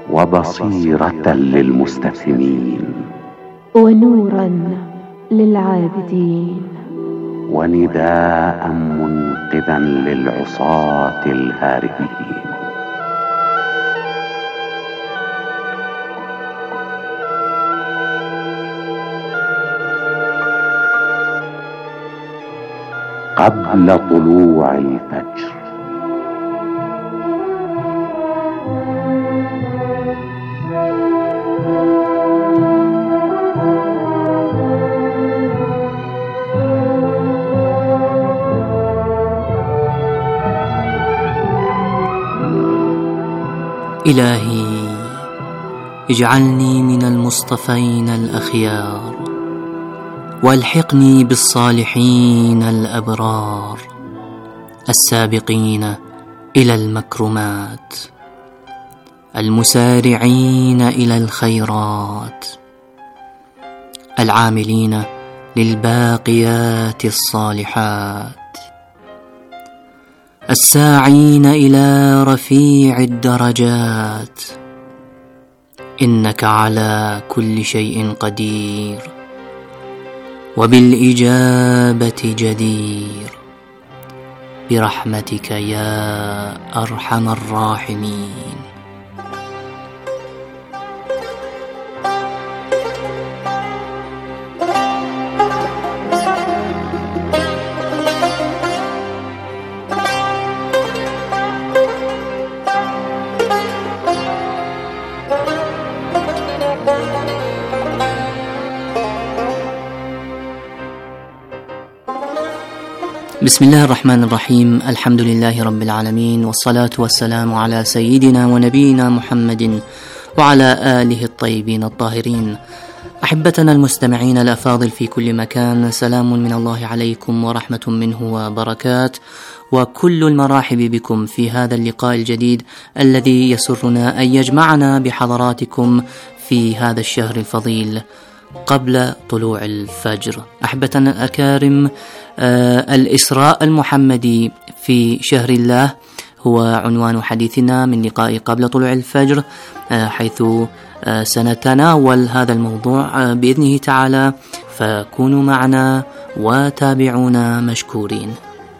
وبصيرة للمستفهمين، ونورا للعابدين، ونداء منقذا للعصاة الهاربين. قبل طلوع الفجر. إلهي اجعلني من المصطفين الأخيار، والحقني بالصالحين الأبرار السابقين إلى المكرمات، المسارعين إلى الخيرات، العاملين للباقيات الصالحات، الساعين إلى رفيع الدرجات. إنك على كل شيء قدير، وبالإجابة جدير، برحمتك يا أرحم الراحمين. بسم الله الرحمن الرحيم. الحمد لله رب العالمين، والصلاة والسلام على سيدنا ونبينا محمد وعلى آله الطيبين الطاهرين. أحبتنا المستمعين الأفاضل في كل مكان، سلام من الله عليكم ورحمة منه وبركات، وكل المراحب بكم في هذا اللقاء الجديد الذي يسرنا أن يجمعنا بحضراتكم في هذا الشهر الفضيل قبل طلوع الفجر. أحبتنا الأكارم، الإسراء المحمدي في شهر الله هو عنوان حديثنا من لقاء قبل طلوع الفجر، حيث سنتناول هذا الموضوع بإذنه تعالى، فكونوا معنا وتابعونا مشكورين.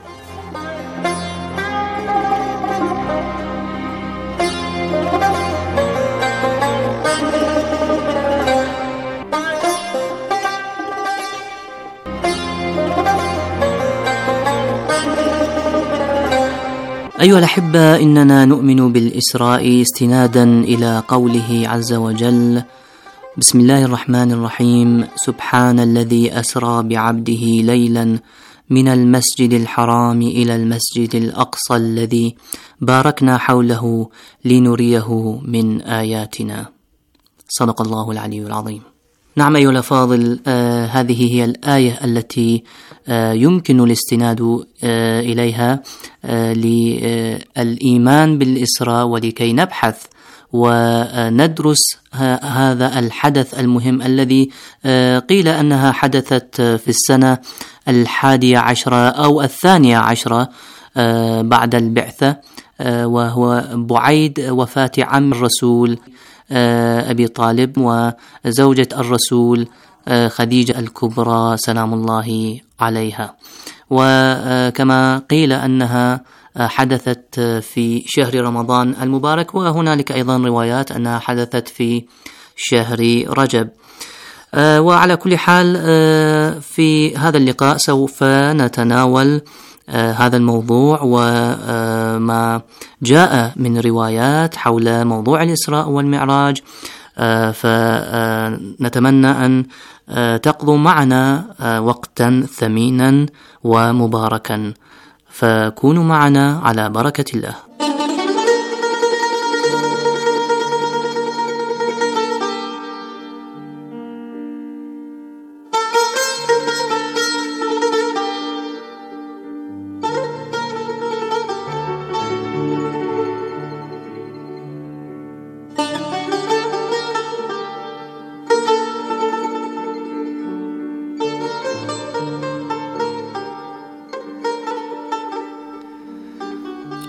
أيها الأحبة، إننا نؤمن بالإسراء استنادا إلى قوله عز وجل: بسم الله الرحمن الرحيم، سبحان الذي أسرى بعبده ليلا من المسجد الحرام إلى المسجد الأقصى الذي باركنا حوله لنريه من آياتنا. صدق الله العلي العظيم. نعم أيها الأفاضل، هذه هي الآية التي يمكن الاستناد إليها للإيمان بالإسراء، ولكي نبحث وندرس هذا الحدث المهم الذي قيل أنها حدثت في السنة 11 أو 12 بعد البعثة، وهو بعيد وفاة عم الرسول أبي طالب وزوجة الرسول خديجة الكبرى سلام الله عليها. وكما قيل أنها حدثت في شهر رمضان المبارك، وهنالك أيضا روايات أنها حدثت في شهر رجب. وعلى كل حال في هذا اللقاء سوف نتناول هذا الموضوع وما جاء من روايات حول موضوع الإسراء والمعراج، فنتمنى أن تقضوا معنا وقتا ثمينا ومباركا، فكونوا معنا على بركة الله.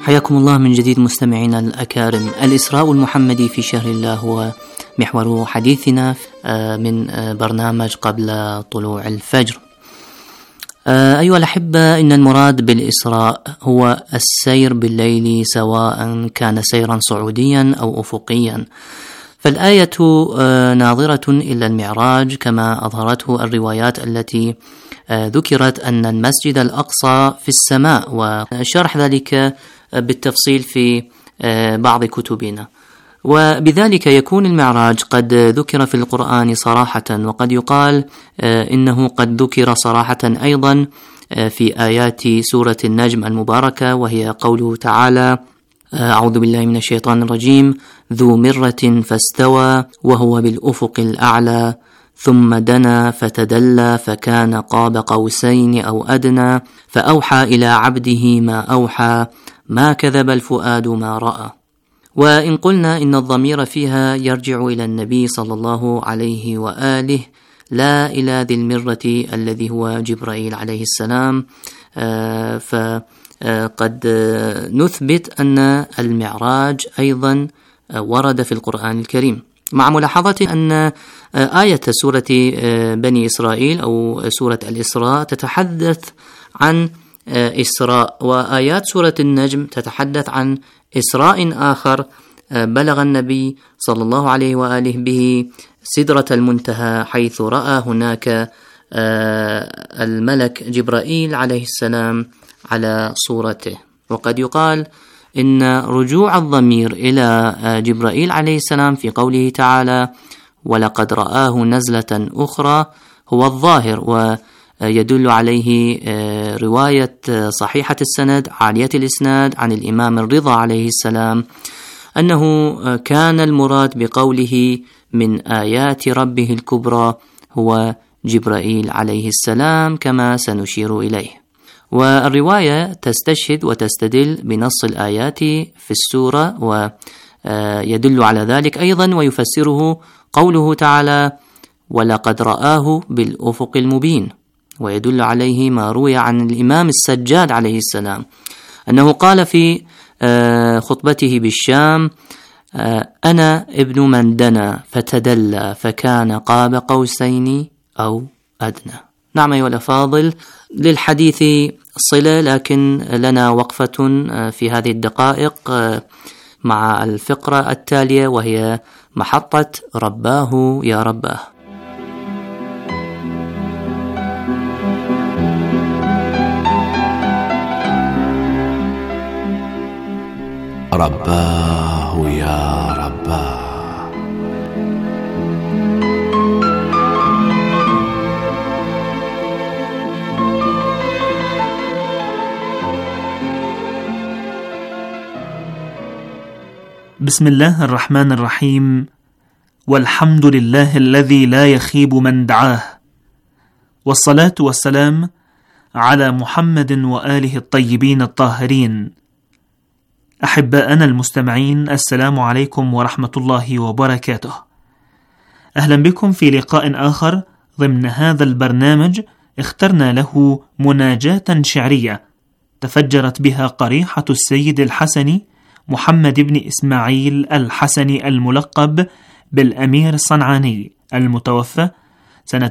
حياكم الله من جديد مستمعينا الأكارم. الإسراء المحمدي في شهر الله هو محور حديثنا من برنامج قبل طلوع الفجر. أيها الأحبة، إن المراد بالإسراء هو السير بالليل، سواء كان سيرا صعوديا أو أفقيا. فالآية ناظرة إلى المعراج كما أظهرته الروايات التي ذكرت أن المسجد الأقصى في السماء، وشرح ذلك بالتفصيل في بعض كتبنا. وبذلك يكون المعراج قد ذكر في القرآن صراحة، وقد يقال إنه قد ذكر صراحة أيضا في آيات سورة النجم المباركة، وهي قوله تعالى: أعوذ بالله من الشيطان الرجيم: ذو مرة فاستوى وهو بالأفق الأعلى ثم دنا فتدلى فكان قاب قوسين أو أدنى فأوحى إلى عبده ما أوحى ما كذب الفؤاد ما رأى. وإن قلنا إن الضمير فيها يرجع إلى النبي صلى الله عليه وآله، لا إلى ذي المرة الذي هو جبرائيل عليه السلام، فقد نثبت أن المعراج أيضا ورد في القرآن الكريم، مع ملاحظة أن آية سورة بني إسرائيل أو سورة الإسراء تتحدث عن إسراء، وآيات سورة النجم تتحدث عن إسراء آخر بلغ النبي صلى الله عليه وآله به سدرة المنتهى، حيث رأى هناك الملك جبرائيل عليه السلام على صورته. وقد يقال إن رجوع الضمير إلى جبرائيل عليه السلام في قوله تعالى: ولقد رآه نزلة أخرى هو الظاهر، ويدل عليه رواية صحيحة السند عالية الإسناد عن الإمام الرضا عليه السلام أنه كان المراد بقوله من آيات ربه الكبرى هو جبرائيل عليه السلام، كما سنشير إليه. والرواية تستشهد وتستدل بنص الآيات في السورة، ويدل على ذلك أيضا ويفسره قوله تعالى: ولقد رآه بالأفق المبين. ويدل عليه ما روي عن الإمام السجاد عليه السلام أنه قال في خطبته بالشام: أنا ابن من دنا فتدلى فكان قاب قوسين أو أدنى. نعم أيها الأفاضل، للحديث صلة، لكن لنا وقفة في هذه الدقائق مع الفقرة التالية، وهي محطة رباه يا رباه. رباه يا رباه. بسم الله الرحمن الرحيم. والحمد لله الذي لا يخيب من دعاه، والصلاة والسلام على محمد وآله الطيبين الطاهرين. أحباءنا المستمعين، السلام عليكم ورحمة الله وبركاته. أهلا بكم في لقاء آخر ضمن هذا البرنامج اخترنا له مناجاة شعرية تفجرت بها قريحة السيد الحسني محمد بن إسماعيل الحسني الملقب بالأمير الصنعاني، المتوفى سنة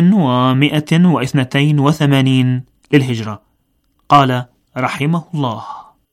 1182 للهجرة. قال رحمه الله: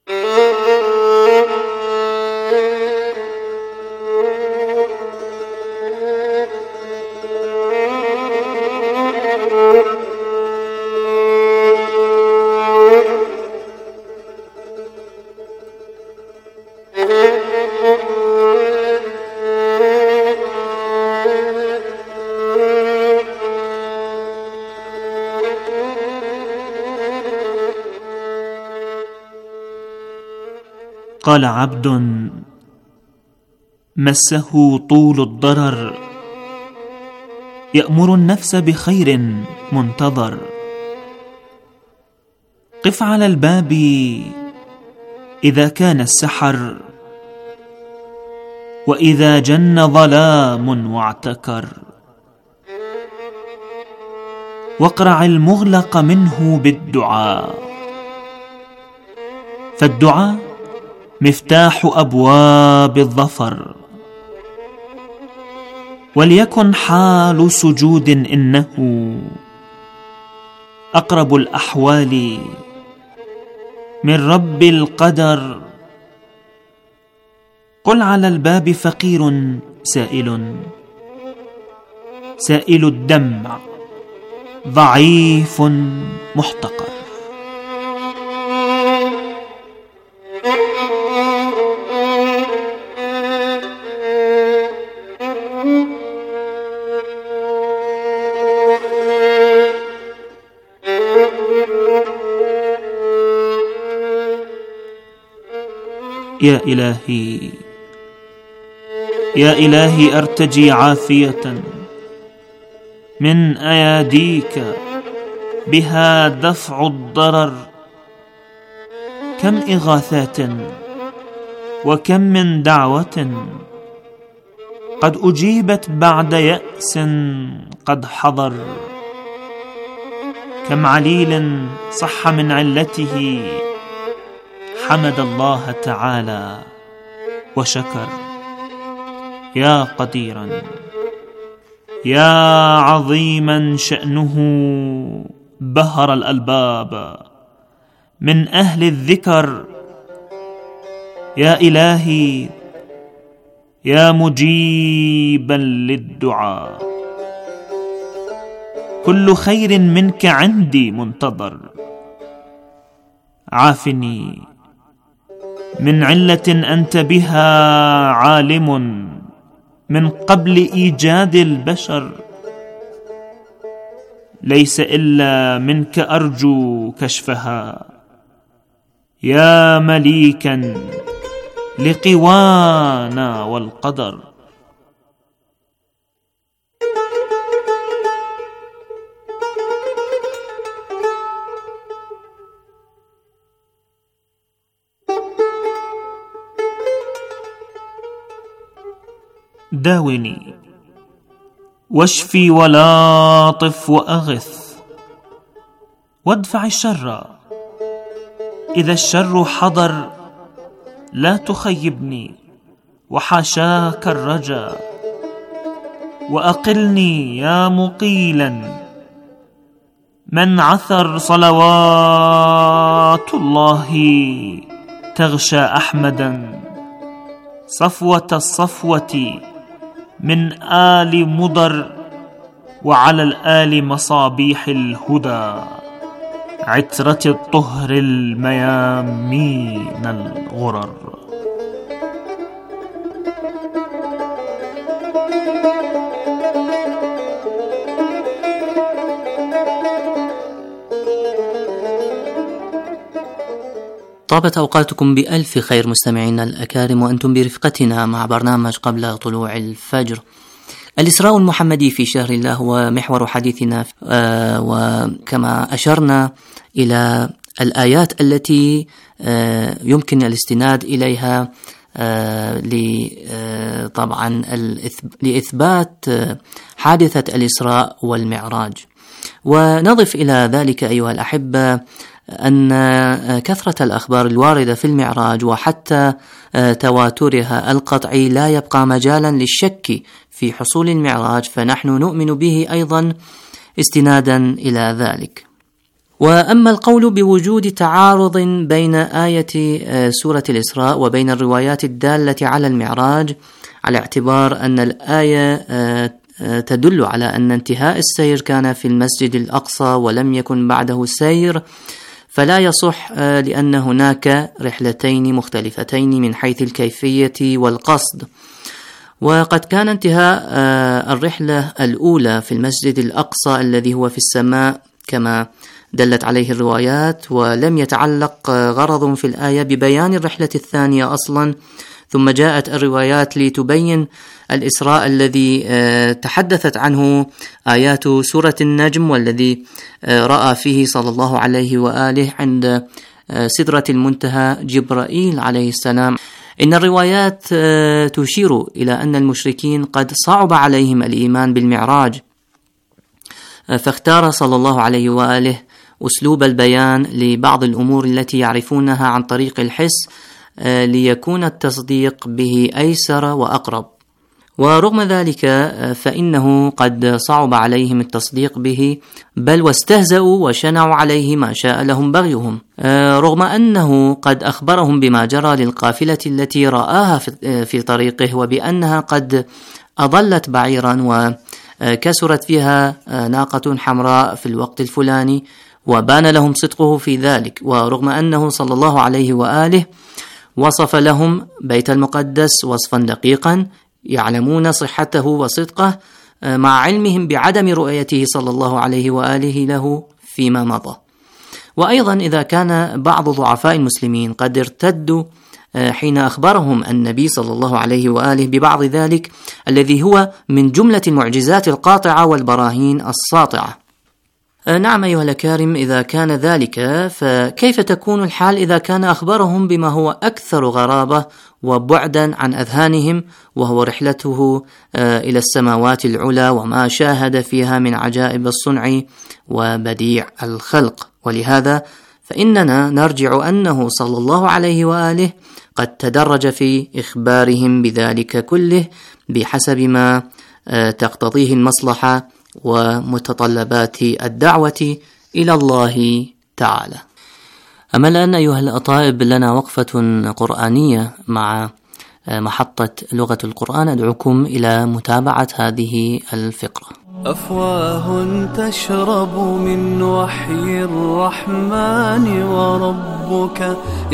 قال عبد مسه طول الضرر يأمر النفس بخير منتظر، قف على الباب إذا كان السحر، وإذا جن ظلام واعتكر، واقرع المغلق منه بالدعاء، فالدعاء مفتاح أبواب الظفر. وليكن حال سجود إنه أقرب الأحوال من رب القدر. قل على الباب فقير سائل الدمع ضعيف محتقر. يا إلهي أرتجي عافية من أياديك بها دفع الضرر. كم إغاثات وكم من دعوة قد أجيبت بعد يأس قد حضر. كم عليل صح من علته حمد الله تعالى وشكر. يا قديرا يا عظيما شأنه بهر الألباب من أهل الذكر. يا إلهي يا مجيبا للدعاء كل خير منك عندي منتظر. عافني من علة أنت بها عالم من قبل إيجاد البشر. ليس إلا منك أرجو كشفها يا مليكا لقوانا والقدر. داوني واشفي ولاطف وأغث وادفع الشر إذا الشر حضر. لا تخيبني وحاشاك الرجا وأقلني يا مقيلا من عثر. صلوات الله تغشى أحمدا صفوة الصفوة من آل مضر. وعلى الآل مصابيح الهدى عترة الطهر الميامين الغرر. طابت أوقاتكم بألف خير مستمعينا الأكارم، وأنتم برفقتنا مع برنامج قبل طلوع الفجر. الإسراء المحمدي في شهر الله هو محور حديثنا، وكما أشرنا إلى الآيات التي يمكن الاستناد إليها طبعا لإثبات حادثة الإسراء والمعراج. ونضف إلى ذلك أيها الأحبة أن كثرة الأخبار الواردة في المعراج وحتى تواترها القطعي لا يبقى مجالا للشك في حصول المعراج، فنحن نؤمن به أيضا استنادا إلى ذلك. وأما القول بوجود تعارض بين آية سورة الإسراء وبين الروايات الدالة على المعراج، على اعتبار أن الآية تدل على أن انتهاء السير كان في المسجد الأقصى ولم يكن بعده سير، فلا يصح، لأن هناك رحلتين مختلفتين من حيث الكيفية والقصد. وقد كان انتهاء الرحلة الأولى في المسجد الأقصى الذي هو في السماء كما دلت عليه الروايات، ولم يتعلق غرض في الآية ببيان الرحلة الثانية أصلا، ثم جاءت الروايات لتبين الإسراء الذي تحدثت عنه آيات سورة النجم، والذي رأى فيه صلى الله عليه وآله عند سدرة المنتهى جبرائيل عليه السلام. إن الروايات تشير إلى أن المشركين قد صعب عليهم الإيمان بالمعراج، فاختار صلى الله عليه وآله أسلوب البيان لبعض الأمور التي يعرفونها عن طريق الحس ليكون التصديق به أيسر وأقرب. ورغم ذلك فإنه قد صعب عليهم التصديق به، بل واستهزأوا وشنعوا عليه ما شاء لهم بغيهم، رغم أنه قد أخبرهم بما جرى للقافلة التي رآها في طريقه، وبأنها قد أضلت بعيرا وكسرت فيها ناقة حمراء في الوقت الفلاني، وبان لهم صدقه في ذلك. ورغم أنه صلى الله عليه وآله وصف لهم بيت المقدس وصفا دقيقا يعلمون صحته وصدقه، مع علمهم بعدم رؤيته صلى الله عليه وآله له فيما مضى. وأيضا إذا كان بعض ضعفاء المسلمين قد ارتدوا حين أخبرهم النبي صلى الله عليه وآله ببعض ذلك الذي هو من جملة المعجزات القاطعة والبراهين الساطعة. نعم أيها الأكارم، إذا كان ذلك فكيف تكون الحال إذا كان أخبرهم بما هو أكثر غرابة وبعدا عن أذهانهم، وهو رحلته إلى السماوات العلى وما شاهد فيها من عجائب الصنع وبديع الخلق. ولهذا فإننا نرجع أنه صلى الله عليه وآله قد تدرج في إخبارهم بذلك كله بحسب ما تقتضيه المصلحة ومتطلبات الدعوة إلى الله تعالى. أما الآن أيها الأطائب لنا وقفة قرآنية مع محطة لغة القرآن، أدعوكم إلى متابعة هذه الفقرة. أفواه تشرب من وحي الرحمن، وربك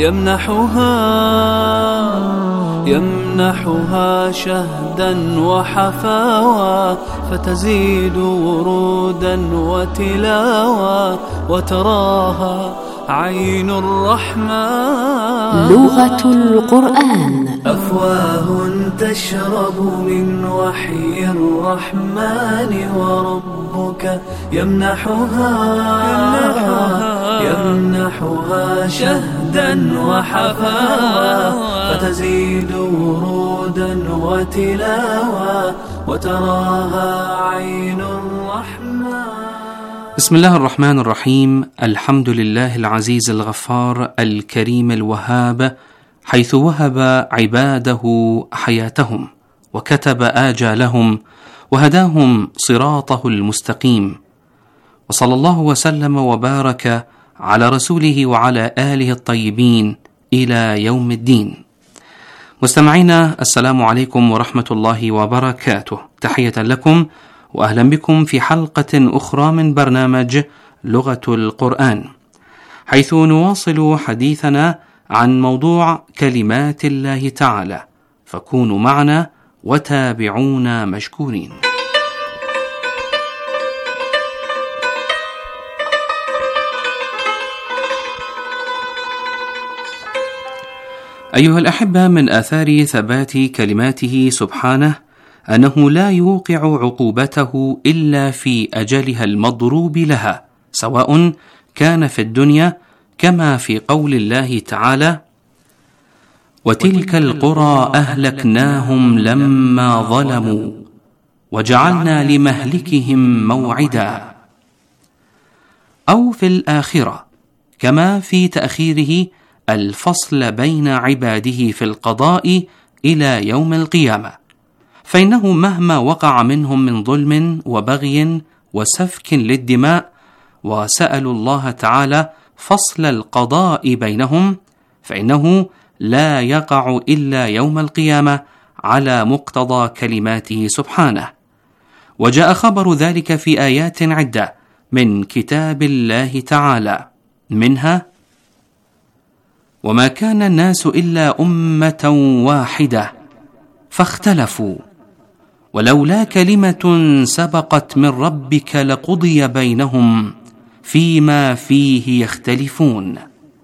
يمنحها شهدا وحفاوى، فتزيد ورودا وتلاوى، وتراها عين الرحمن. لغة القرآن. أفواه تشرب من وحي الرحمن، وربك يمنحها شهدا وحفاوى، فتزيد ورودا وتلاوى، وتراها عين الرحمن. بسم الله الرحمن الرحيم. الحمد لله العزيز الغفار الكريم الوهاب، حيث وهب عباده حياتهم وكتب آجالهم وهداهم صراطه المستقيم، وصلى الله وسلم وبارك على رسوله وعلى آله الطيبين إلى يوم الدين. مستمعينا، السلام عليكم ورحمة الله وبركاته. تحية لكم وأهلا بكم في حلقة أخرى من برنامج لغة القرآن، حيث نواصل حديثنا عن موضوع كلمات الله تعالى، فكونوا معنا وتابعونا مشكورين. أيها الأحبة، من آثار ثبات كلماته سبحانه أنه لا يوقع عقوبته إلا في أجلها المضروب لها، سواء كان في الدنيا كما في قول الله تعالى: وتلك القرى أهلكناهم لما ظلموا وجعلنا لمهلكهم موعدا، أو في الآخرة كما في تأخيره الفصل بين عباده في القضاء إلى يوم القيامة، فإنه مهما وقع منهم من ظلم وبغي وسفك للدماء وسألوا الله تعالى فصل القضاء بينهم، فإنه لا يقع إلا يوم القيامة على مقتضى كلماته سبحانه. وجاء خبر ذلك في آيات عدة من كتاب الله تعالى، منها: وما كان الناس إلا أمة واحدة فاختلفوا ولولا كلمة سبقت من ربك لقضي بينهم فيما فيه يختلفون.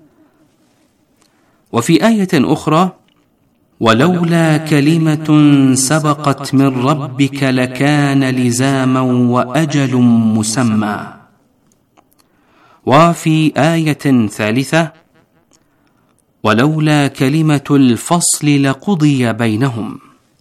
وفي آية أخرى: ولولا كلمة سبقت من ربك لكان لزاما وأجل مسمى. وفي آية ثالثة: ولولا كلمة الفصل لقضي بينهم.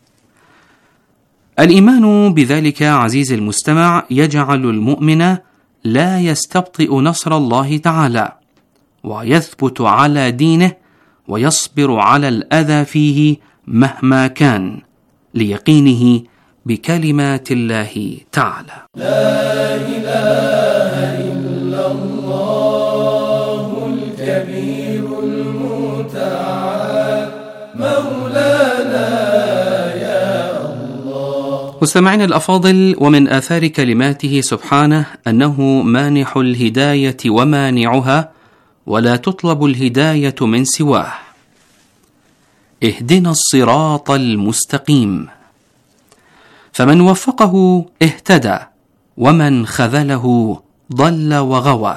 الإيمان بذلك عزيز المستمع يجعل المؤمن لا يستبطئ نصر الله تعالى، ويثبت على دينه ويصبر على الأذى فيه مهما كان، ليقينه بكلمات الله تعالى. لا إله إلا الله الكبير المتعال مولانا يا الله. مستمعين الأفاضل، ومن آثار كلماته سبحانه أنه مانح الهداية ومانعها، ولا تطلب الهداية من سواه. اهدنا الصراط المستقيم، فمن وفقه اهتدى، ومن خذله ضل وغوى.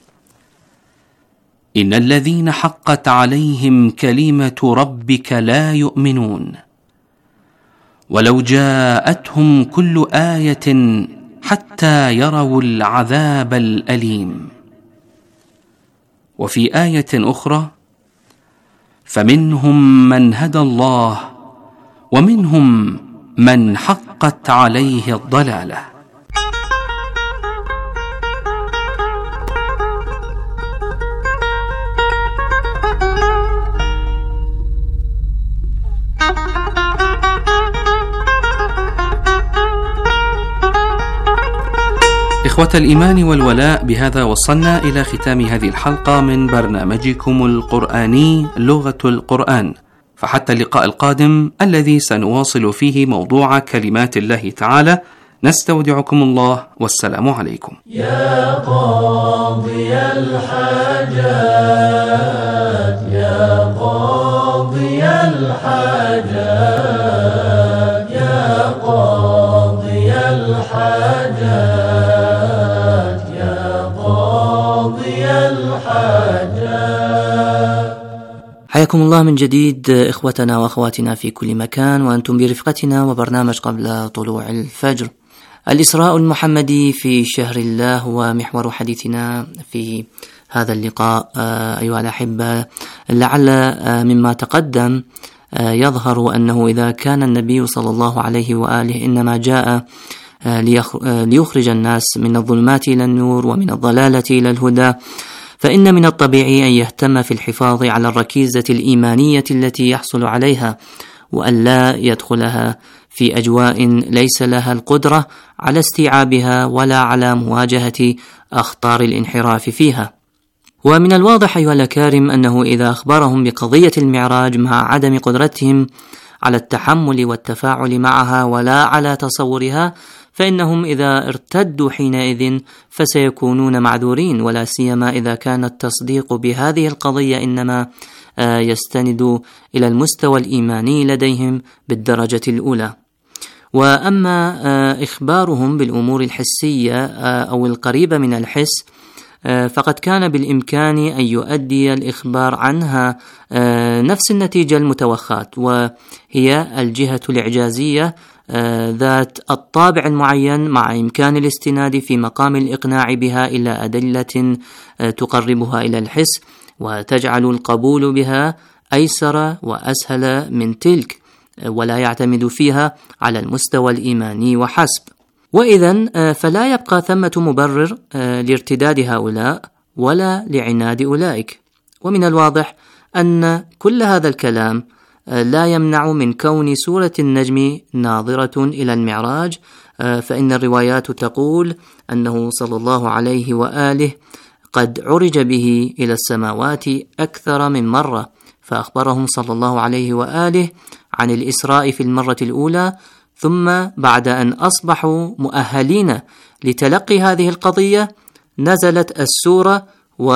إن الذين حقت عليهم كلمة ربك لا يؤمنون، ولو جاءتهم كل آية حتى يروا العذاب الأليم. وفي آية أخرى: فمنهم من هدى الله، ومنهم من حقت عليه الضلالة. إخوة الإيمان والولاء، بهذا وصلنا إلى ختام هذه الحلقة من برنامجكم القرآني لغة القرآن، فحتى اللقاء القادم الذي سنواصل فيه موضوع كلمات الله تعالى، نستودعكم الله، والسلام عليكم. يا قاضي الحاجات، يا قاضي الحاجات، يا قاضي الحاجات، حياكم الله من جديد إخوتنا وأخواتنا في كل مكان، وأنتم برفقتنا وبرنامج قبل طلوع الفجر. الإسراء المحمدي في شهر الله هو محور حديثنا في هذا اللقاء. أيها الأحبة، لعل مما تقدم يظهر أنه إذا كان النبي صلى الله عليه وآله إنما جاء ليخرج الناس من الظلمات إلى النور ومن الضلالة إلى الهدى، فإن من الطبيعي أن يهتم في الحفاظ على الركيزة الإيمانية التي يحصل عليها، وأن لا يدخلها في أجواء ليس لها القدرة على استيعابها ولا على مواجهة أخطار الانحراف فيها. ومن الواضح أيها الأكارم أنه إذا أخبرهم بقضية المعراج مع عدم قدرتهم على التحمل والتفاعل معها ولا على تصورها، فإنهم إذا ارتدوا حينئذ فسيكونون معذورين، ولا سيما إذا كان التصديق بهذه القضية إنما يستند إلى المستوى الإيماني لديهم بالدرجة الأولى. وأما إخبارهم بالأمور الحسية أو القريبة من الحس، فقد كان بالإمكان أن يؤدي الإخبار عنها نفس النتيجة المتوخاة، وهي الجهة الإعجازية ذات الطابع المعين، مع إمكان الاستناد في مقام الإقناع بها إلى أدلة تقربها إلى الحس وتجعل القبول بها أيسر وأسهل من تلك، ولا يعتمد فيها على المستوى الإيماني وحسب. وإذن فلا يبقى ثمة مبرر لارتداد هؤلاء ولا لعناد أولئك. ومن الواضح أن كل هذا الكلام لا يمنع من كون سورة النجم ناظرة إلى المعراج، فإن الروايات تقول أنه صلى الله عليه وآله قد عرج به إلى السماوات أكثر من مرة، فأخبرهم صلى الله عليه وآله عن الإسراء في المرة الأولى، ثم بعد أن أصبحوا مؤهلين لتلقي هذه القضية نزلت السورة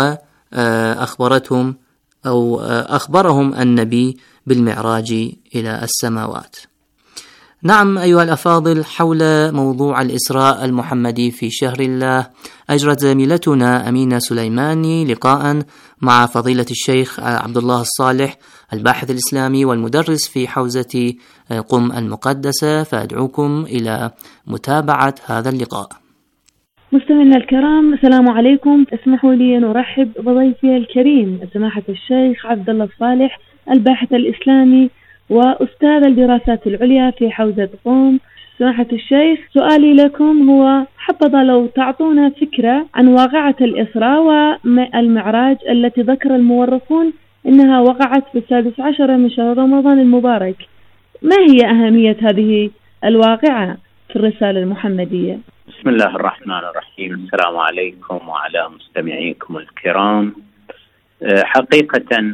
وأخبرتهم أو أخبرهم النبي بالمعراج إلى السماوات. نعم أيها الأفاضل، حول موضوع الإسراء المحمدي في شهر الله أجرت زميلتنا أمينة سليماني لقاء مع فضيلة الشيخ عبد الله الصالح، الباحث الإسلامي والمدرس في حوزة قم المقدسة، فأدعوكم إلى متابعة هذا اللقاء. مستمعينا الكرام، السلام عليكم. اسمحوا لي أن أرحب بضيفي الكريم سماحة الشيخ عبد الله الصالح، الباحث الإسلامي وأستاذ الدراسات العليا في حوزة قم. سماحة الشيخ، سؤالي لكم هو حبذا لو تعطونا فكرة عن واقعة الإسراء والمعراج التي ذكر المؤرخون إنها وقعت في 16 من شهر رمضان المبارك. ما هي أهمية هذه الواقعة في الرسالة المحمدية؟ بسم الله الرحمن الرحيم. السلام عليكم وعلى مستمعيكم الكرام. حقيقة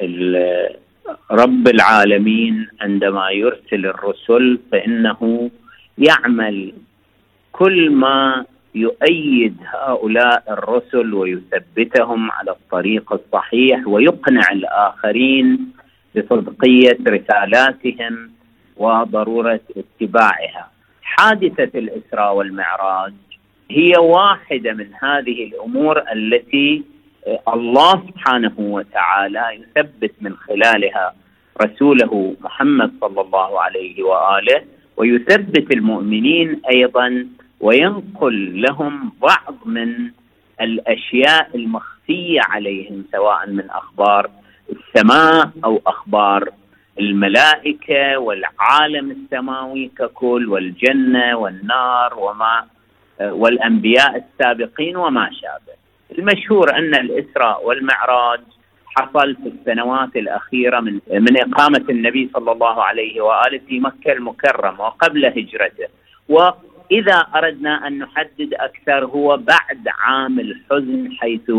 رب العالمين عندما يرسل الرسل فإنه يعمل كل ما يؤيد هؤلاء الرسل ويثبتهم على الطريق الصحيح ويقنع الآخرين بصدقية رسالاتهم وضرورة اتباعها. حادثة الإسراء والمعراج هي واحدة من هذه الأمور التي الله سبحانه وتعالى يثبت من خلالها رسوله محمد صلى الله عليه وآله، ويثبت المؤمنين أيضا، وينقل لهم بعض من الأشياء المخفية عليهم سواء من أخبار السماء أو أخبار الملائكة والعالم السماوي ككل والجنة والنار والأنبياء السابقين وما شابه. المشهور أن الإسراء والمعراج حصل في السنوات الأخيرة من إقامة النبي صلى الله عليه وآله في مكة المكرمة وقبل هجرته، وإذا أردنا أن نحدد أكثر هو بعد عام الحزن، حيث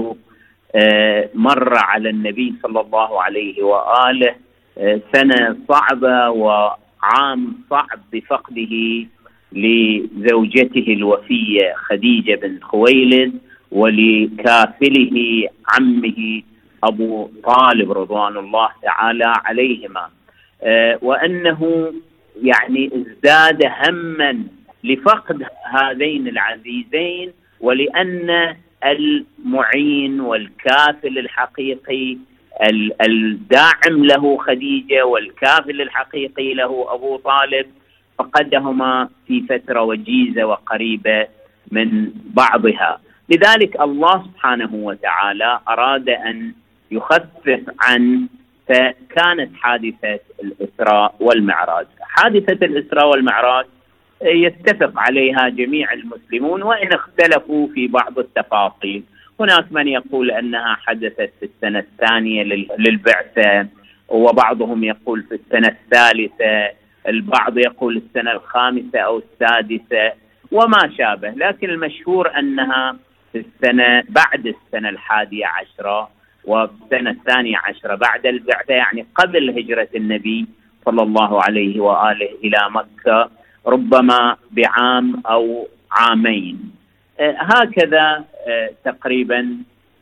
مر على النبي صلى الله عليه وآله سنة صعبة وعام صعب بفقده لزوجته الوفية خديجة بنت خويلد ولكافله عمه أبو طالب رضوان الله تعالى عليهما، وأنه يعني ازداد هما لفقد هذين العزيزين، ولأن المعين والكافل الحقيقي الداعم له خديجة والكافل الحقيقي له أبو طالب فقدهما في فترة وجيزة وقريبة من بعضها. لذلك الله سبحانه وتعالى أراد أن يخفف عنه، فكانت حادثة الإسراء والمعراج. حادثة الإسراء والمعراج يتفق عليها جميع المسلمون وإن اختلفوا في بعض التفاصيل. هناك من يقول أنها حدثت في السنة الثانية للبعثة، وبعضهم يقول في السنة الثالثة، البعض يقول السنة الخامسة أو السادسة وما شابه، لكن المشهور أنها في السنة بعد السنة 11 وفي السنة 12 بعد البعثة، يعني قبل هجرة النبي صلى الله عليه وآله إلى مكة، ربما بعام أو عامين. هكذا تقريبا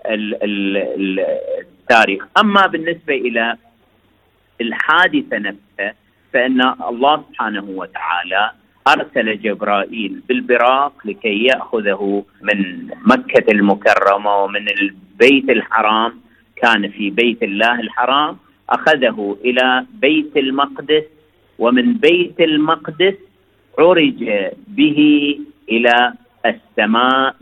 التاريخ. أما بالنسبة إلى الحادثة نفسها فإن الله سبحانه وتعالى أرسل جبرائيل بالبراق لكي يأخذه من مكة المكرمة ومن البيت الحرام، كان في بيت الله الحرام، أخذه إلى بيت المقدس، ومن بيت المقدس عرج به إلى السماء،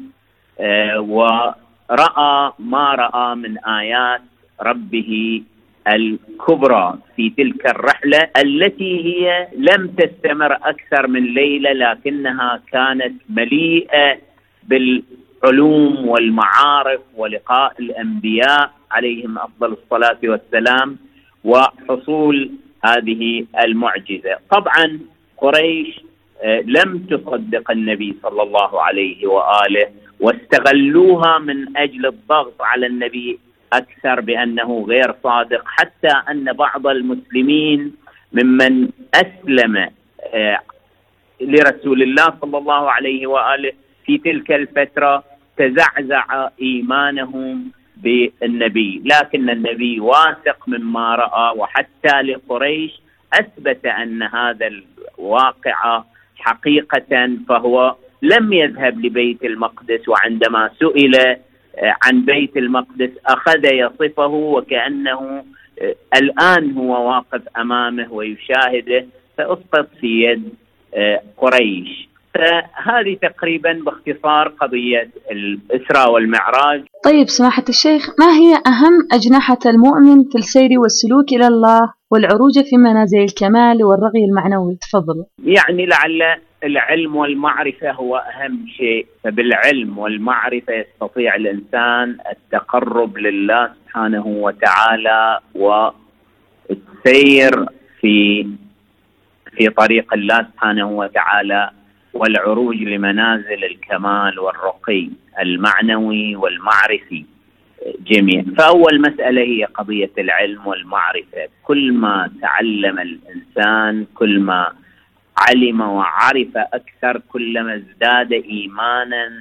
ورأى ما رأى من آيات ربه الكبرى في تلك الرحلة التي هي لم تستمر أكثر من ليلة، لكنها كانت مليئة بالعلوم والمعارف ولقاء الأنبياء عليهم أفضل الصلاة والسلام وحصول هذه المعجزة. طبعا قريش لم تصدق النبي صلى الله عليه وآله، واستغلوها من أجل الضغط على النبي أكثر بأنه غير صادق، حتى أن بعض المسلمين ممن أسلم لرسول الله صلى الله عليه وآله في تلك الفترة تزعزع إيمانهم بالنبي، لكن النبي واثق مما رأى، وحتى لقريش أثبت أن هذا الواقع حقيقة، فهو لم يذهب لبيت المقدس، وعندما سئل عن بيت المقدس أخذ يصفه وكأنه الآن هو واقف أمامه ويشاهده، فأسقط في يد قريش. فهذه تقريبا باختصار قضية الإسراء والمعراج. طيب سماحة الشيخ، ما هي أهم أجنحة المؤمن في السير والسلوك إلى الله والعروج في منازل الكمال والرقي المعنوي؟ تفضل. يعني لعل العلم والمعرفة هو أهم شيء، فبالعلم والمعرفة يستطيع الإنسان التقرب لله سبحانه وتعالى والسير في طريق الله سبحانه وتعالى والعروج لمنازل الكمال والرقي المعنوي والمعرفي جميعا. فأول مسألة هي قضية العلم والمعرفة. كل ما تعلم الإنسان، كل ما علم وعرف أكثر، كلما ازداد إيمانا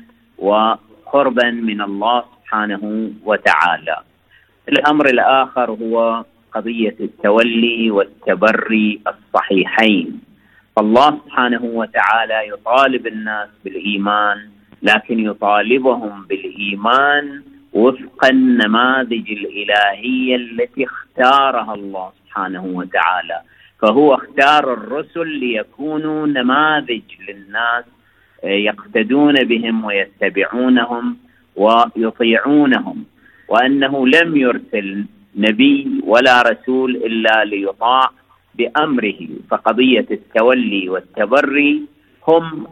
وقربا من الله سبحانه وتعالى. الأمر الآخر هو قضية التولي والتبري الصحيحين. فالله سبحانه وتعالى يطالب الناس بالإيمان، لكن يطالبهم بالإيمان وفق النماذج الإلهية التي اختارها الله سبحانه وتعالى. فهو اختار الرسل ليكونوا نماذج للناس يقتدون بهم ويتبعونهم ويطيعونهم، وأنه لم يرسل نبي ولا رسول إلا ليطاع بأمره. فقضية التولي والتبري هم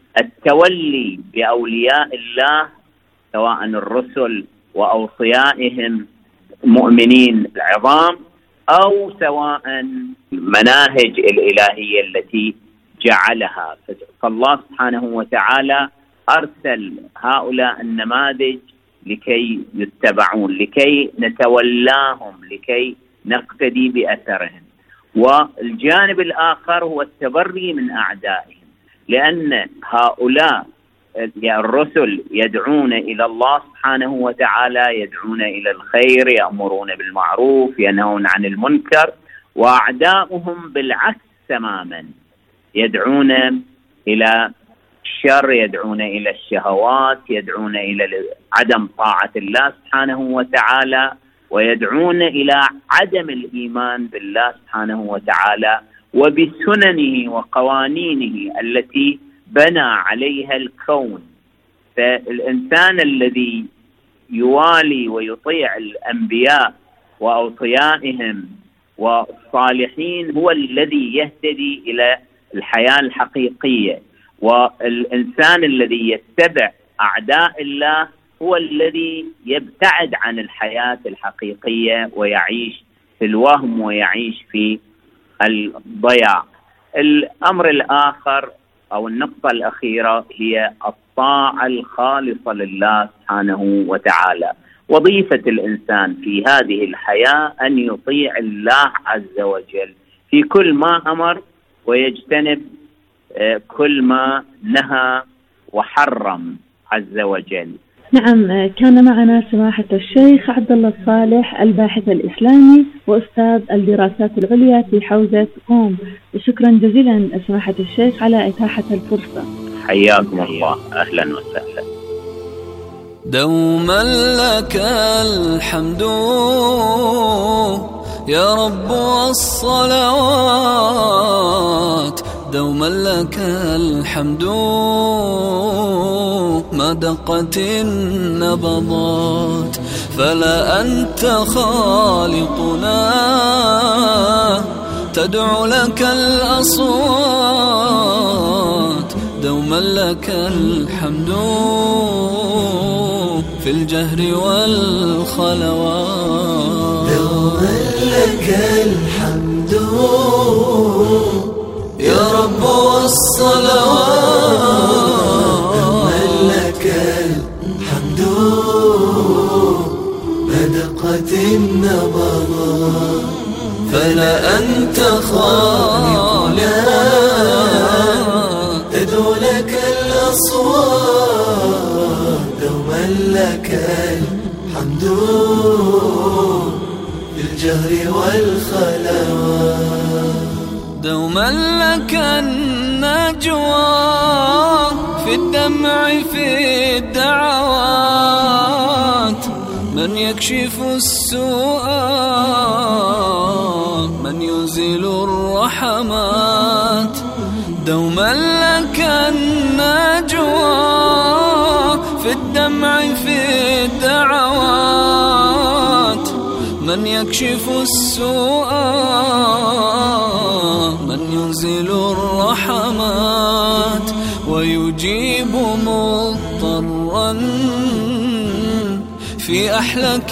التولي بأولياء الله، سواء الرسل وأوصيائهم مؤمنين العظام، أو سواء مناهج الإلهية التي جعلها. فالله سبحانه وتعالى أرسل هؤلاء النماذج لكي يتبعون، لكي نتولاهم، لكي نقتدي بأثرهم. والجانب الآخر هو التبري من أعدائهم، لأن هؤلاء الرسل يدعون إلى الله سبحانه وتعالى، يدعون إلى الخير، يأمرون بالمعروف، ينهون عن المنكر. وأعداؤهم بالعكس تماما، يدعون إلى الشر، يدعون إلى الشهوات، يدعون إلى عدم طاعة الله سبحانه وتعالى، ويدعون إلى عدم الإيمان بالله سبحانه وتعالى وبسننه وقوانينه التي بنى عليها الكون. فالإنسان الذي يوالي ويطيع الأنبياء وأوصيائهم والصالحين هو الذي يهتدي إلى الحياة الحقيقية، والإنسان الذي يتبع أعداء الله هو الذي يبتعد عن الحياة الحقيقية ويعيش في الوهم ويعيش في الضياع. الأمر الآخر أو النقطة الأخيرة هي الطاعة الخالصة لله سبحانه وتعالى. وظيفة الإنسان في هذه الحياة أن يطيع الله عز وجل في كل ما أمر ويجتنب كل ما نهى وحرم عز وجل. نعم، كان معنا سماحة الشيخ عبد الله الصالح الباحث الإسلامي وأستاذ الدراسات العليا في حوزة قوم. شكرا جزيلا سماحة الشيخ على إتاحة الفرصة. حياكم الله، أهلا وسهلا. دوما لك الحمد يا رب والصلوات، دوما لك الحمد ما دقت النبضات، فلا أنت خالقنا تدعو لك الأصوات، دوما لك الحمد في الجهر والخلوات، دوما لك الحمد يا رب والصلوات، دوما لك الحمد ما دقت النبضات، فلا أنت خالقنا تدعو لك الأصوات، دوما لك الحمد بالجهر والخلوات، دوما لك النجوى في الدمع في الدعوات، من يكشف السوء من يزيل الرحمات، دوما لك النجوى في الدمع في الدعوات. من يكشف السوء من ينزل الرحمات ويجيب مضطرا في أحلك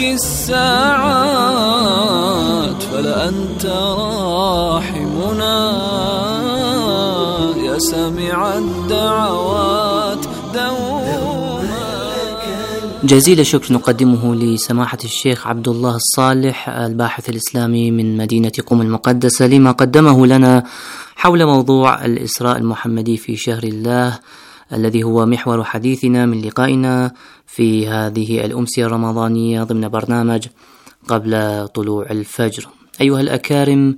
الساعات. فلأنت راحمنا يا سامع الدعوات دوما. جزيل الشكر نقدمه لسماحة الشيخ عبد الله الصالح الباحث الإسلامي من مدينة قم المقدسة لما قدمه لنا حول موضوع الإسراء المحمدي في شهر الله، الذي هو محور حديثنا من لقائنا في هذه الأمسية الرمضانية ضمن برنامج قبل طلوع الفجر. أيها الأكارم،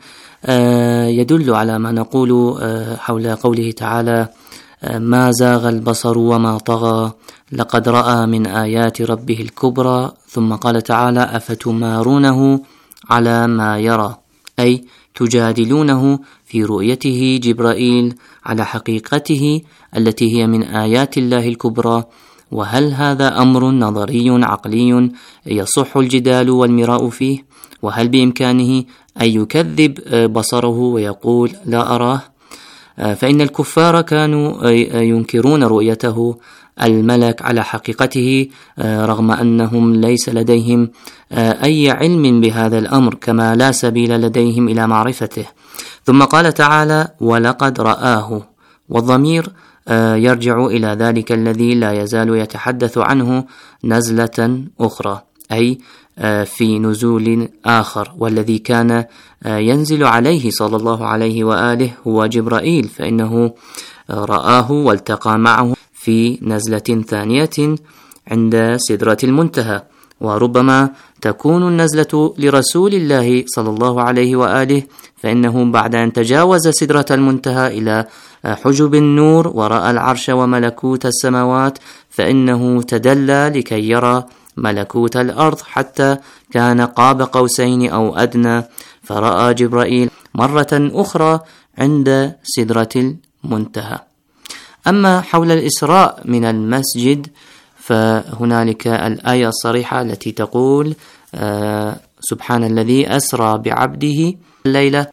يدل على ما نقول حول قوله تعالى: ما زاغ البصر وما طغى لقد رأى من آيات ربه الكبرى. ثم قال تعالى: أفتمارونه على ما يرى، أي تجادلونه في رؤيته جبرائيل على حقيقته التي هي من آيات الله الكبرى. وهل هذا أمر نظري عقلي يصح الجدال والمراء فيه؟ وهل بإمكانه أن يكذب بصره ويقول لا أراه؟ فإن الكفار كانوا ينكرون رؤيته الملك على حقيقته رغم أنهم ليس لديهم أي علم بهذا الأمر، كما لا سبيل لديهم إلى معرفته. ثم قال تعالى: ولقد رآه، والضمير يرجع إلى ذلك الذي لا يزال يتحدث عنه نزلة أخرى، أي في نزول آخر، والذي كان ينزل عليه صلى الله عليه وآله هو جبرائيل، فإنه رآه والتقى معه في نزلة ثانية عند سدرة المنتهى. وربما تكون النزلة لرسول الله صلى الله عليه وآله، فإنه بعد أن تجاوز سدرة المنتهى إلى حجب النور ورأى العرش وملكوت السماوات، فإنه تدلى لكي يرى ملكوت الأرض حتى كان قاب قوسين أو أدنى، فرأى جبرائيل مرة أخرى عند سدرة المنتهى. أما حول الإسراء من المسجد فهنالك الآية الصريحة التي تقول: سبحان الذي أسرى بعبده الليلة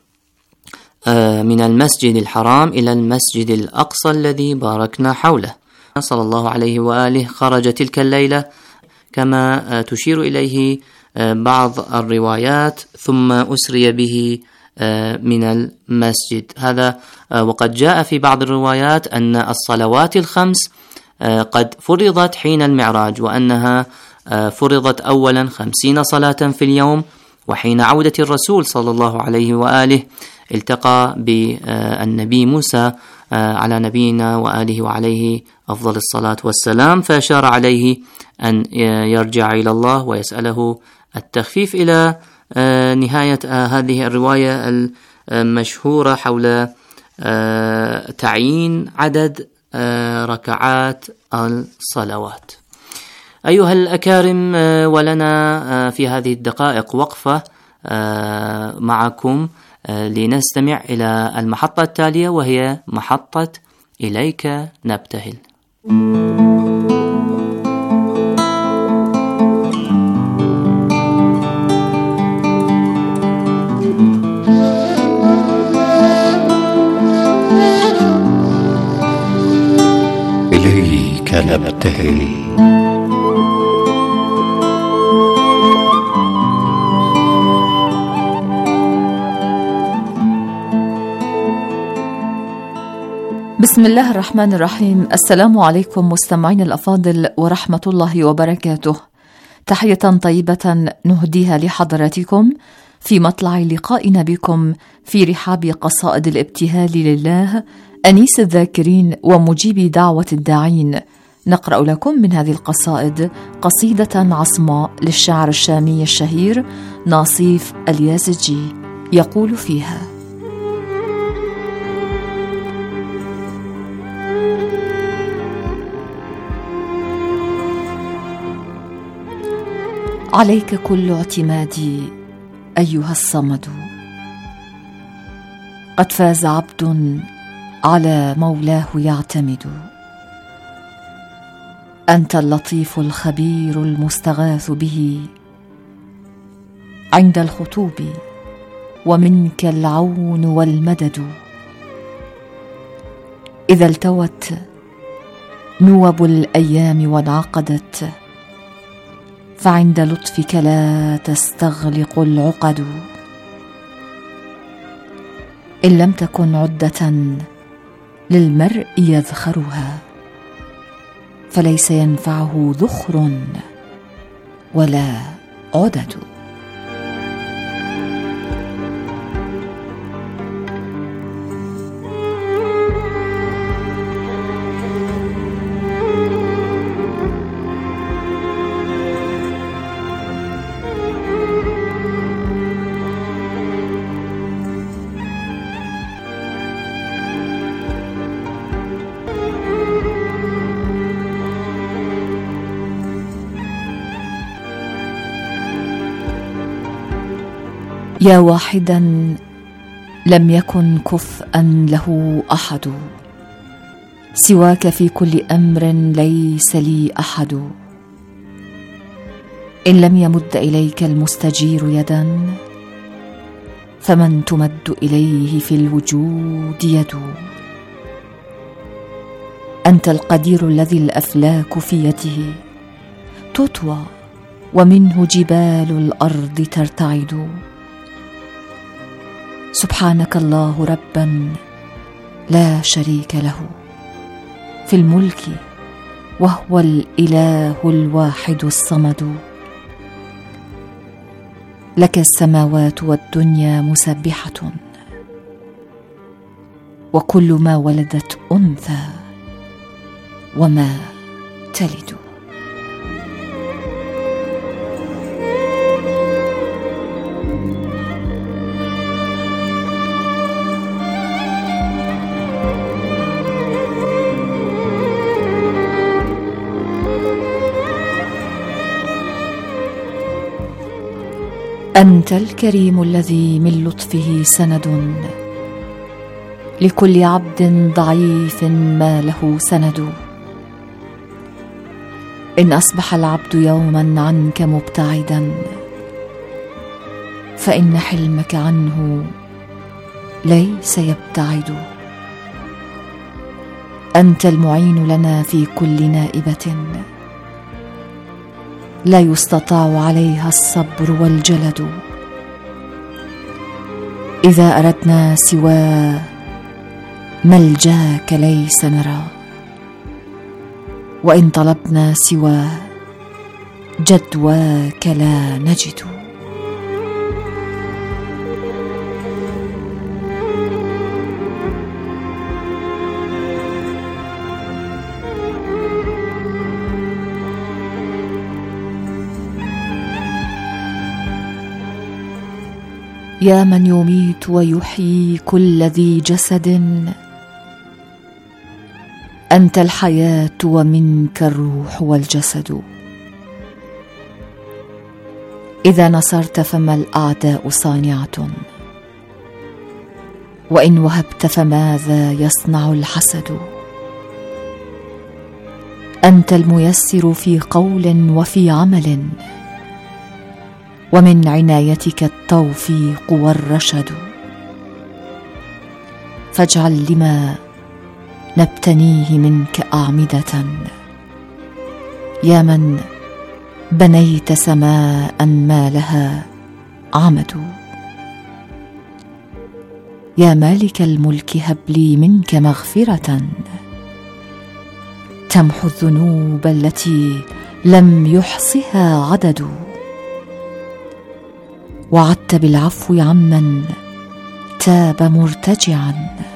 من المسجد الحرام إلى المسجد الأقصى الذي باركنا حوله. صلى الله عليه وآله خرج تلك الليلة كما تشير إليه بعض الروايات، ثم أسري به من المسجد هذا. وقد جاء في بعض الروايات أن الصلوات الخمس قد فرضت حين المعراج، وأنها فرضت أولا 50 صلاة في اليوم. وحين عودة الرسول صلى الله عليه وآله التقى بالنبي موسى على نبينا وآله وعليه أفضل الصلاة والسلام، فأشار عليه أن يرجع إلى الله ويسأله التخفيف إلى نهاية هذه الرواية المشهورة حول تعيين عدد ركعات الصلوات. أيها الأكارم، ولنا في هذه الدقائق وقفة معكم لنستمع إلى المحطة التالية، وهي محطة إليك نبتهل. إليك نبتهل. بسم الله الرحمن الرحيم. السلام عليكم مستمعين الأفاضل ورحمة الله وبركاته. تحية طيبة نهديها لحضراتكم في مطلع لقائنا بكم في رحاب قصائد الابتهال لله أنيس الذاكرين ومجيب دعوة الداعين. نقرأ لكم من هذه القصائد قصيدة عصماء للشاعر الشامي الشهير ناصيف اليازجي، يقول فيها: عليك كل اعتمادي أيها الصمد، قد فاز عبد على مولاه يعتمد. أنت اللطيف الخبير المستغاث به عند الخطوب، ومنك العون والمدد. إذا التوت نوب الأيام وانعقدت، فعند لطفك لا تستغلق العقد. إن لم تكن عدة للمرء يذخرها، فليس ينفعه ذخر ولا عدد. يا واحدا لم يكن كفءا له أحد، سواك في كل أمر ليس لي أحد. إن لم يمد إليك المستجير يدا، فمن تمد إليه في الوجود يد. أنت القدير الذي الأفلاك في يده تطوى، ومنه جبال الأرض ترتعد. سبحانك الله ربا لا شريك له في الملك، وهو الإله الواحد الصمد. لك السماوات والدنيا مسبحة، وكل ما ولدت أنثى وما تلد. أنت الكريم الذي من لطفه سند لكل عبد ضعيف ما له سند. إن أصبح العبد يوما عنك مبتعدا، فإن حلمك عنه ليس يبتعد. أنت المعين لنا في كل نائبة لا يستطاع عليها الصبر والجلد. إذا أردنا سوى ملجاك ليس نرى، وإن طلبنا سوى جدواك لا نجد. يا من يميت ويحيي كل ذي جسد، أنت الحياة ومنك الروح والجسد. إذا نصرت فما الأعداء صانعة، وإن وهبت فماذا يصنع الحسد. أنت الميسر في قول وفي عمل، ومن عنايتك التوفيق والرشد. فاجعل لما نبتنيه منك أعمدة، يا من بنيت سماء ما لها عمد. يا مالك الملك هب لي منك مغفرة تمحو الذنوب التي لم يحصها عدد. وعدت بالعفو عمن تاب مرتجعا،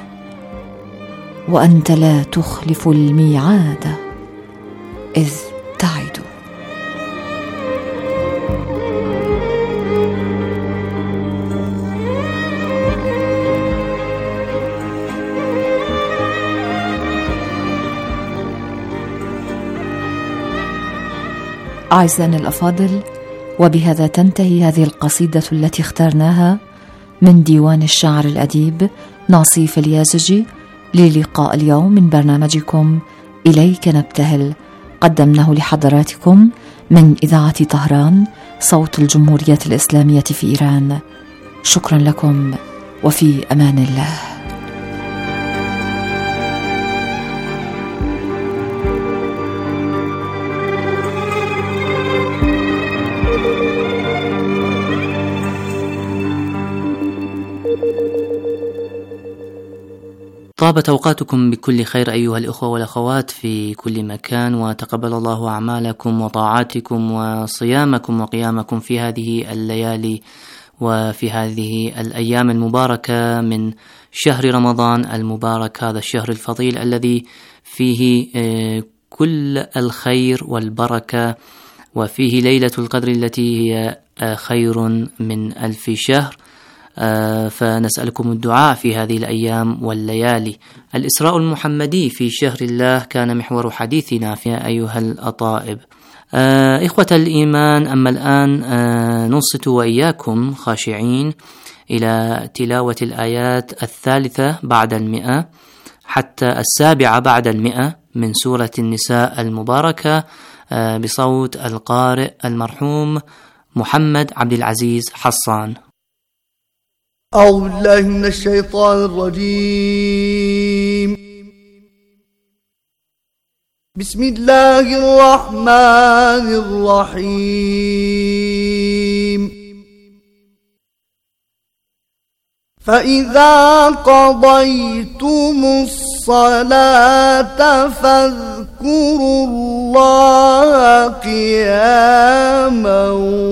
وأنت لا تخلف الميعاد إذ تعد. أعزائنا الأفاضل، وبهذا تنتهي هذه القصيدة التي اخترناها من ديوان الشاعر الأديب ناصيف اليازجي للقاء اليوم من برنامجكم إليك نبتهل، قدمناه لحضراتكم من إذاعة طهران صوت الجمهورية الإسلامية في إيران. شكرا لكم وفي أمان الله. طابت أوقاتكم بكل خير أيها الإخوة والأخوات في كل مكان، وتقبل الله أعمالكم وطاعاتكم وصيامكم وقيامكم في هذه الليالي وفي هذه الأيام المباركة من شهر رمضان المبارك، هذا الشهر الفضيل الذي فيه كل الخير والبركة، وفيه ليلة القدر التي هي خير من 1000 شهر. فنسألكم الدعاء في هذه الأيام والليالي. الإسراء المحمدي في شهر الله كان محور حديثنا في أيها الأطائب. إخوة الإيمان، أما الآن ننصت وإياكم خاشعين إلى تلاوة الآيات 3 بعد 100 حتى 7 بعد 100 من سورة النساء المباركة بصوت القارئ المرحوم محمد عبد العزيز حصان. أعوذ بالله من الشيطان الرجيم. بسم الله الرحمن الرحيم. فإذا قضيتم الصلاة فاذكروا الله قياما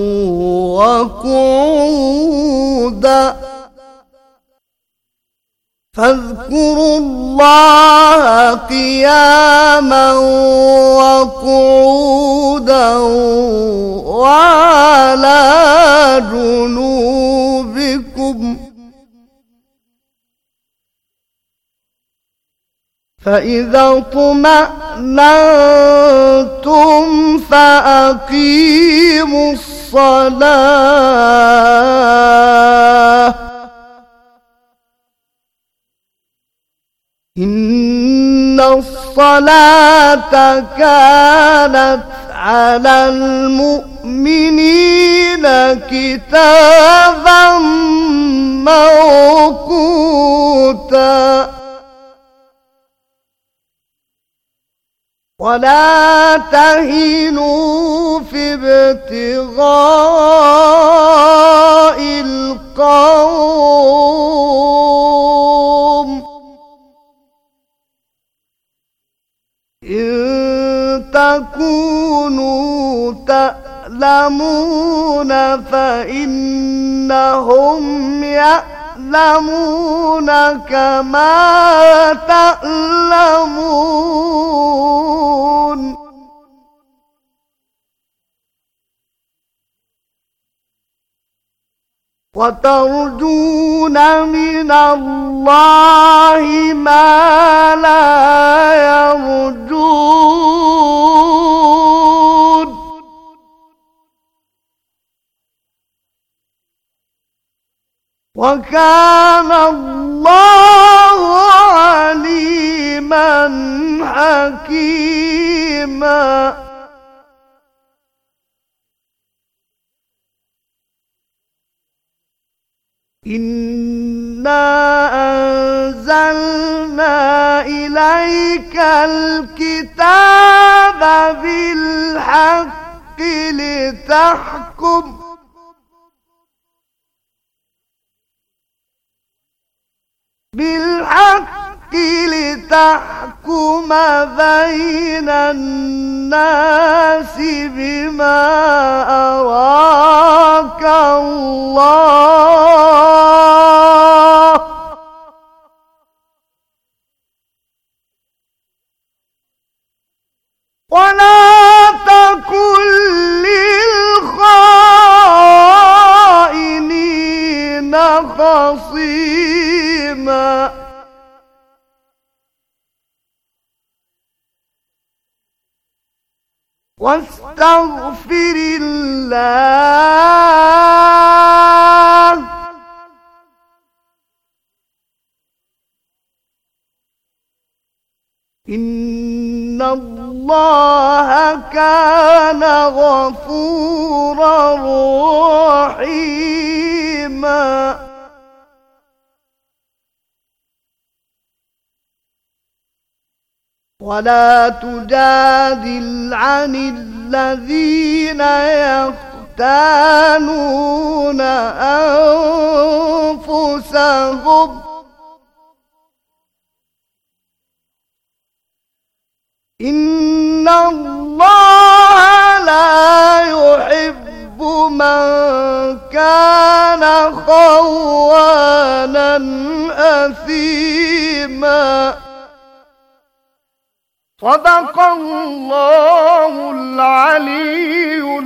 وقعودا فاذكروا الله قياما وقعودا وعلى جنوبكم فإذا اطمأننتم فأقيموا الصلاة إن الصلاة كانت على المؤمنين كتابا موقوتا ولا تهنوا في ابتغاء القوم إن تكونوا تألمون فإنهم يألمون كما تألمون وترجون من الله ما لا يرجون وكان الله عليما حكيما. إنا أنزلنا إليك الكتاب بالحق لتحكم بين الناس بما أراك الله ولا تكن للخائنين خصيما. واستغفر الله إن الله كان غفورا رحيما ولا تجادل عن الذين يختانون أنفسهم إن الله لا يحب من كان خوانا أثيما صدق الله العلي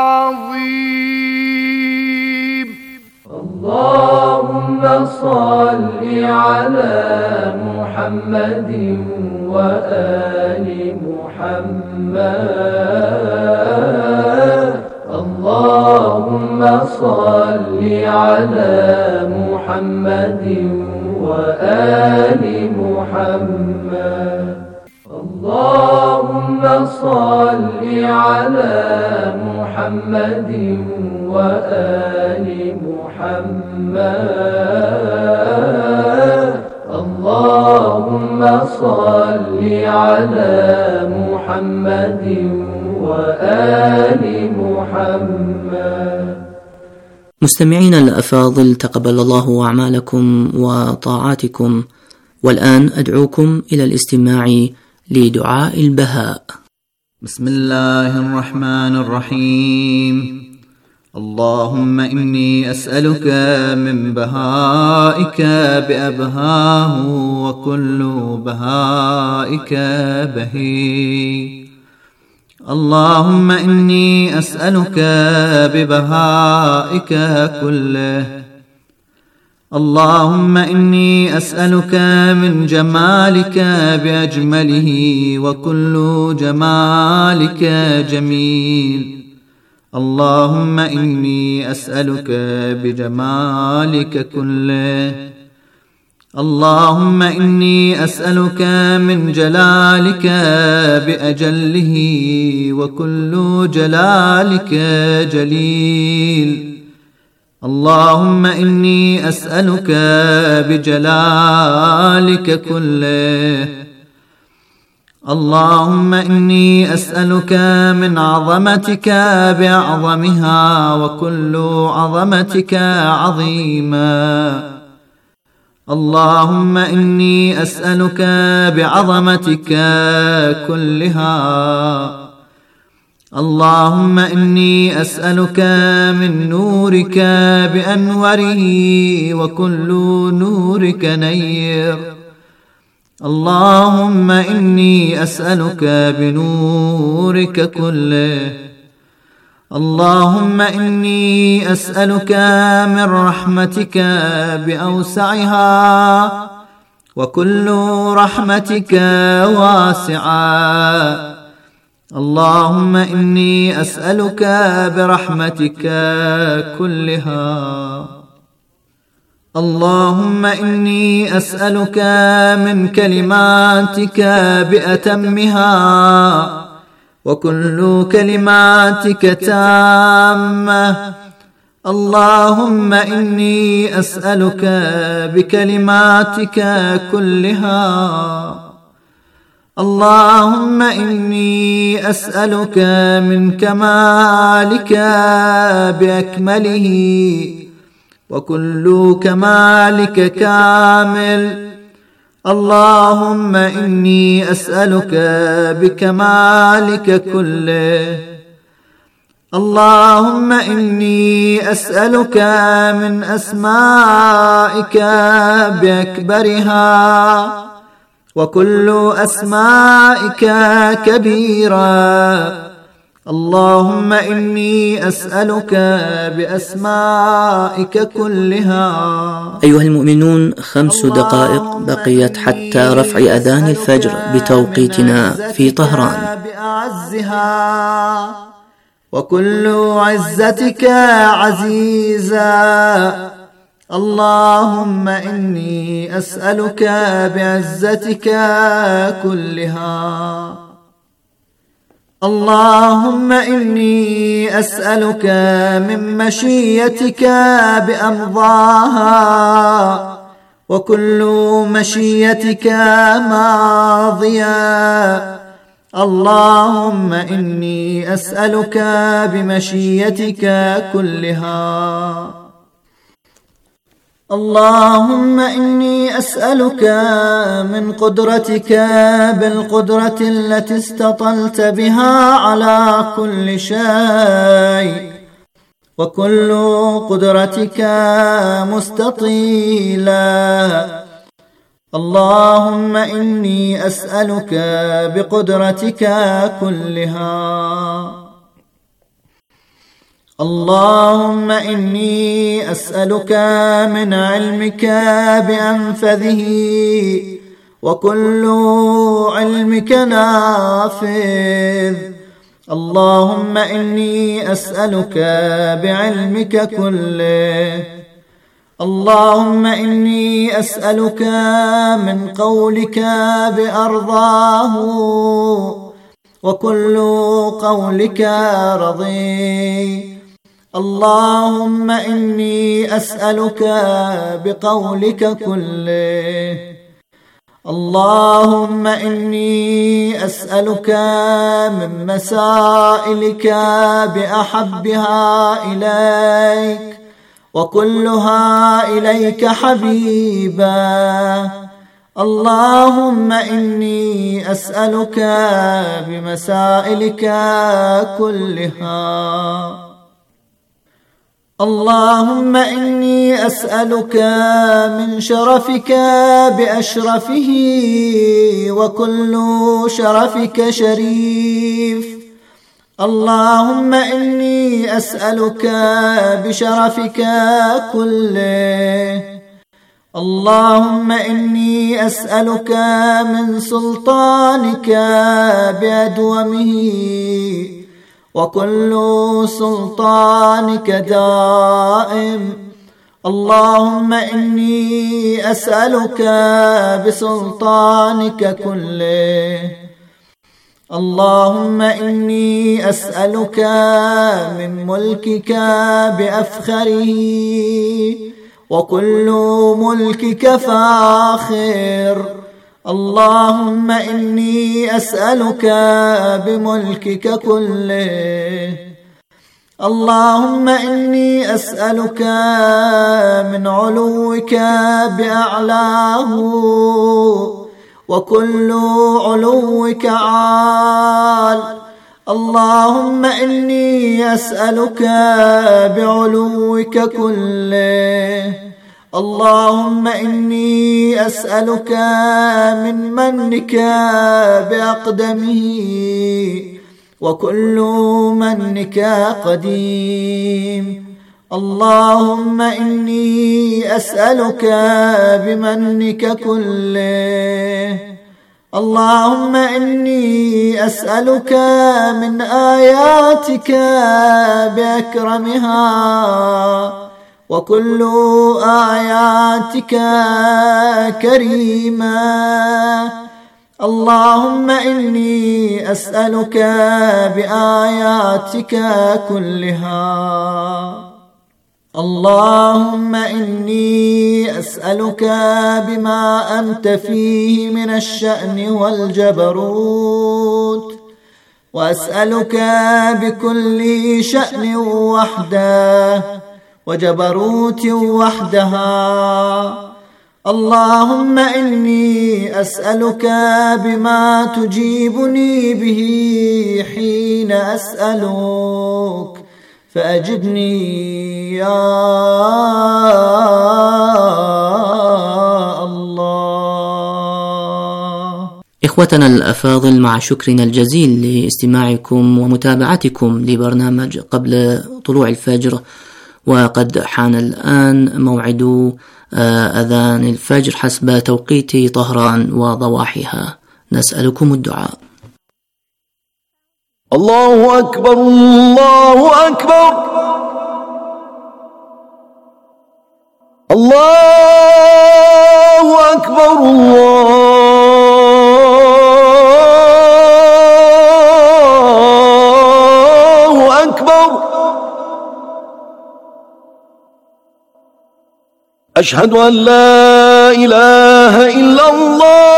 العظيم. اللهم صل على محمد وآل محمد. اللهم صل على محمد وآل محمد. اللهم صل على محمد وآل محمد. اللهم صل على محمد وآل محمد. مستمعينا الأفاضل، تقبل الله أعمالكم وطاعاتكم، والآن أدعوكم إلى الاستماع لدعاء البهاء. بسم الله الرحمن الرحيم. اللهم إني أسألك من بهائك بأبهاه وكل بهائك بهي. اللهم إني أسألك ببهائك كله. اللهم إني أسألك من جمالك بأجمله وكل جمالك جميل. اللهم إني أسألك بجمالك كله. اللهم إني أسألك من جلالك بأجله وكل جلالك جليل. اللهم إني أسألك بجلالك كله. اللهم إني أسألك من عظمتك بأعظمها وكل عظمتك عظيما. اللهم إني أسألك بعظمتك كلها. اللهم إني أسألك من نورك بأنوره وكل نورك نير. اللهم إني أسألك بنورك كله. اللهم إني أسألك من رحمتك بأوسعها وكل رحمتك واسعة. اللهم إني أسألك برحمتك كلها. اللهم إني أسألك من كلماتك بأتمها وكل كلماتك تامة. اللهم إني أسألك بكلماتك كلها. اللهم إني أسألك من كمالك بأكمله وكل كمالك كامل. اللهم إني أسألك بكمالك كله. اللهم إني أسألك من أسمائك بأكبرها وكل أسمائك كبيرة. اللهم إني أسألك بأسمائك كلها. أيها المؤمنون، 5 دقائق بقيت حتى رفع أذان الفجر بتوقيتنا في طهران. بأعزها وكل عزتك عزيزا. اللهم إني أسألك بعزتك كلها. اللهم إني أسألك من مشيتك بأمضاها، وكل مشيتك ماضية. اللهم إني أسألك بمشيتك كلها. اللهم إني أسألك من قدرتك بالقدرة التي استطلت بها على كل شيء، وكل قدرتك مستطيلة. اللهم إني أسألك بقدرتك كلها. اللهم إني أسألك من علمك بأنفذه، وكل علمك نافذ. اللهم إني أسألك بعلمك كله. اللهم إني أسألك من قولك بأرضاه، وكل قولك رضي. اللهم إني أسألك بقولك كله. اللهم إني أسألك من مسائلك بأحبها إليك، وكلها إليك حبيبا. اللهم إني أسألك بمسائلك كلها. اللهم إني أسألك من شرفك بأشرفه، وكل شرفك شريف. اللهم إني أسألك بشرفك كله. اللهم إني أسألك من سلطانك بأدومه، وكل سلطانك دائم. اللهم إني أسألك بسلطانك كله. اللهم إني أسألك من ملكك بأفخره، وكل ملكك فاخر. اللهم إني أسألك بملكك كله. اللهم إني أسألك من علوك بأعلاه، وكل علوك عال. اللهم إني أسألك بعلوك كله. اللهم إني أسألك من منك بأقدمه، وكل منك قديم. اللهم إني أسألك بمنك كله. اللهم إني أسألك من آياتك بأكرمها، وكل آياتك كريمة. اللهم إني أسألك بآياتك كلها. اللهم إني أسألك بما أنت فيه من الشأن والجبروت، وأسألك بكل شأن وحده وجبروت وحدها. اللهم إني أسألك بما تجيبني به حين أسألك، فأجبني يا الله. إخوتنا الأفاضل، مع شكرنا الجزيل لاستماعكم ومتابعتكم لبرنامج قبل طلوع الفجر، وقد حان الآن موعد أذان الفجر حسب توقيت طهران وضواحيها. نسألكم الدعاء. الله أكبر الله أكبر الله أكبر الله أكبر أشهد أن لا إله إلا الله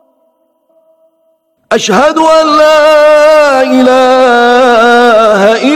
أشهد أن لا إله